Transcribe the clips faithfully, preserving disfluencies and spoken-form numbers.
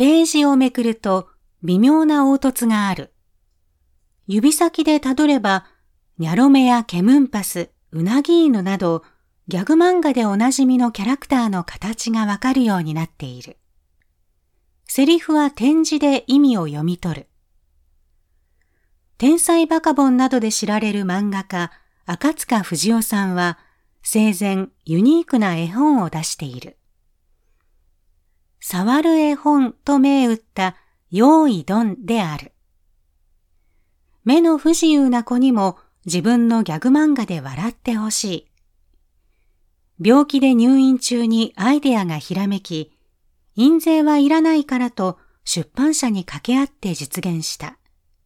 ページをめくると微妙な凹凸がある。指先でたどれば、ニャロメやケムンパス、ウナギーヌなど、ギャグ漫画でおなじみのキャラクターの形がわかるようになっている。セリフは点字で意味を読み取る。天才バカボンなどで知られる漫画家、赤塚不二夫さんは、生前ユニークな絵本を出している。触る絵本と銘打った用意ドンである。目の不自由な子にも自分のギャグ漫画で笑ってほしい。病気で入院中にアイデアがひらめき、印税はいらないからと出版社に掛け合って実現した。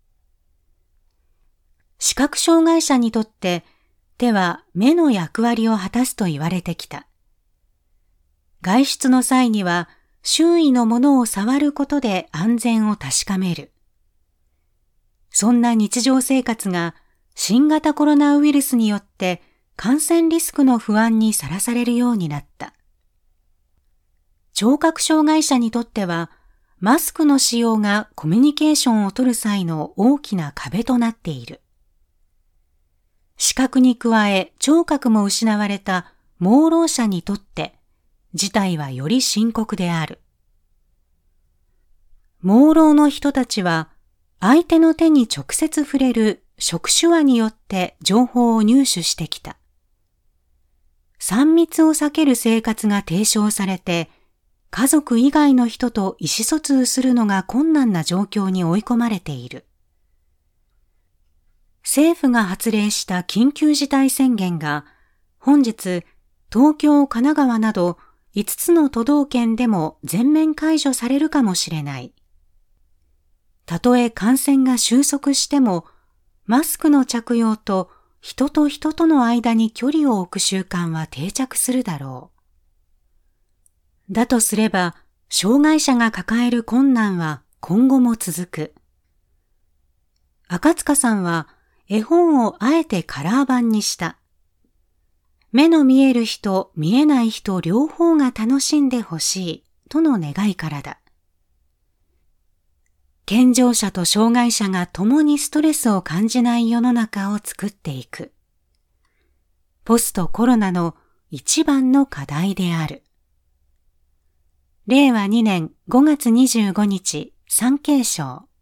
視覚障害者にとって手は目の役割を果たすと言われてきた。外出の際には周囲のものを触ることで安全を確かめる。そんな日常生活が新型コロナウイルスによって感染リスクの不安にさらされるようになった。聴覚障害者にとっては、マスクの使用がコミュニケーションを取る際の大きな壁となっている。視覚に加え聴覚も失われた盲ろう者にとって、事態はより深刻である。盲ろうの人たちは、相手の手に直接触れる触手話によって情報を入手してきた。三密を避ける生活が提唱されて、家族以外の人と意思疎通するのが困難な状況に追い込まれている。政府が発令した緊急事態宣言が、本日、東京、神奈川などいつつの都道県でも全面解除されるかもしれない。たとえ感染が収束しても、マスクの着用と人と人との間に距離を置く習慣は定着するだろう。だとすれば、障害者が抱える困難は今後も続く。赤塚さんは絵本をあえてカラー版にした。目の見える人、見えない人両方が楽しんでほしいとの願いからだ。健常者と障害者が共にストレスを感じない世の中を作っていく。ポストコロナの一番の課題である。れいわにねんごがつにじゅうごにち、産経省。